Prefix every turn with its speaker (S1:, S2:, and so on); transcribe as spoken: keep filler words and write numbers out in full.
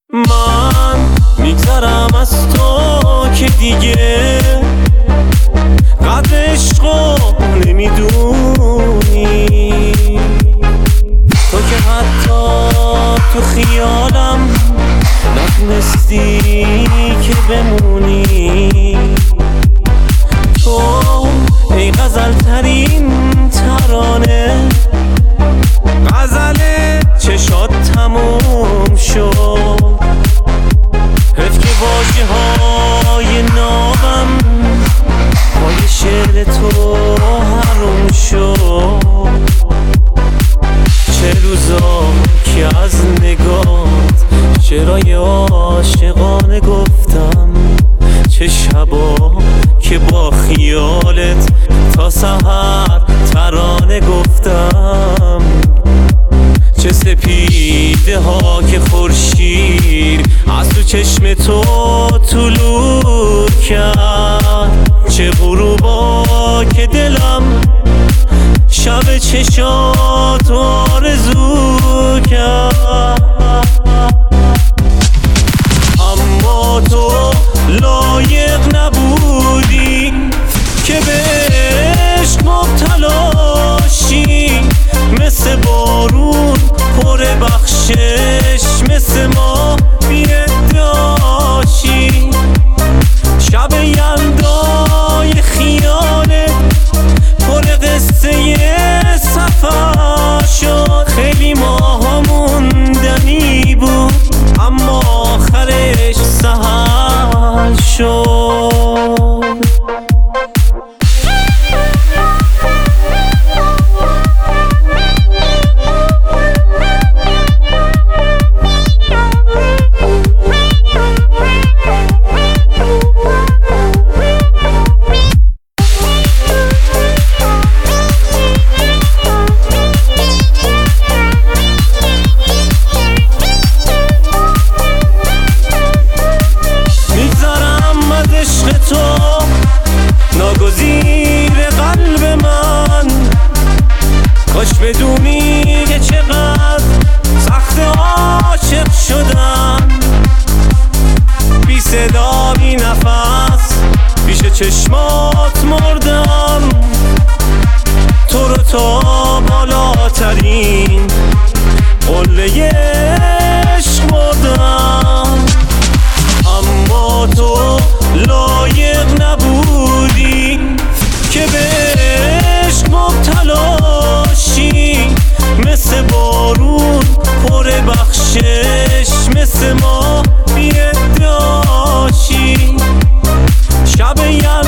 S1: من میگذرم از تو که دیگه قدر عشقو نمیدونی، تو که حتی تو خیالم نتونستی که بمونی. تو ای غزل ترین ترانه، غزل چشات تموم شد، حیف که واژه های نابم پای شعر تو حروم شد. چه روزا که از نگات شعرهای عاشقانه گفتم، چه شبا که با خیالت تا سحر ترانه گفتم، چه سپیده ها که خورشید از تو چشم تو طلوع کرد، چه غروبا که دلم شب چشات آرزو کرد. اما تو لایق نبودی که به عشق مبتلاشی، مثل بارون پر بخشش، مثل ما بی‌ادعاشی. شب یلدای خیالت پر قصه سفر شد، خیلی ماها موندنی بود اما آخرش سهل شد. ناگزیر قلب من، کاش بدونی که چقدر سخت عاشق شدم، بی صدا بی نفس پیش چشمات مردم، تو رو تا بالاترین قله عشق بردم. اما تو لایق نبودی که به عشق مبتلاشی، مثل بارون پر بخشش، مثل ما بی‌ادعاشی. شب یلدا